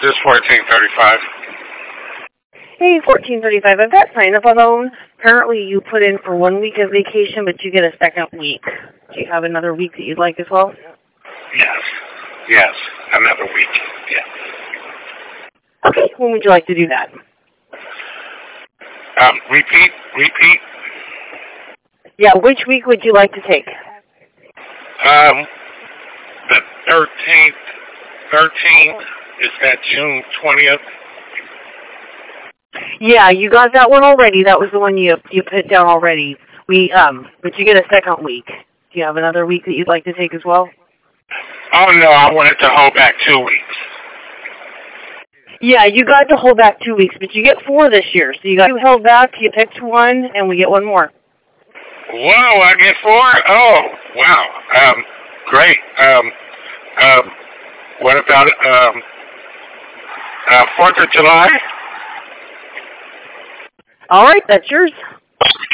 This is 1435. Hey, 1435. I've got sign up on phone. Apparently you put in for 1 week of vacation, but you get a second week. Do you have another week that you'd like as well? Yes, another week. Yes. Okay, when would you like to do that? Repeat. Yeah, which week would you like to take? The 13th, is that June 20th? Yeah, you got that one already. That was the one you put down already. But you get a second week. Do you have another week that you'd like to take as well? Oh, no, I wanted to hold back 2 weeks. Yeah, you got to hold back 2 weeks, but you get 4 this year. So you got 2 held back, you picked 1, and we get 1 more. Whoa, I get 4? Oh, wow. Great. What about 4th of July? All right, that's yours.